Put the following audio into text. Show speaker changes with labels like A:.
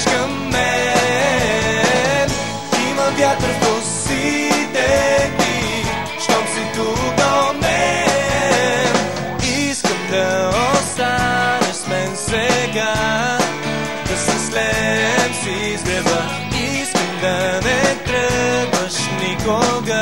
A: идеш към мен. Има вятър в косите ти, щом си тук до мен. Искам да останеш с мен сега, да се слеем си с греба. Искам да не тръгваш никога.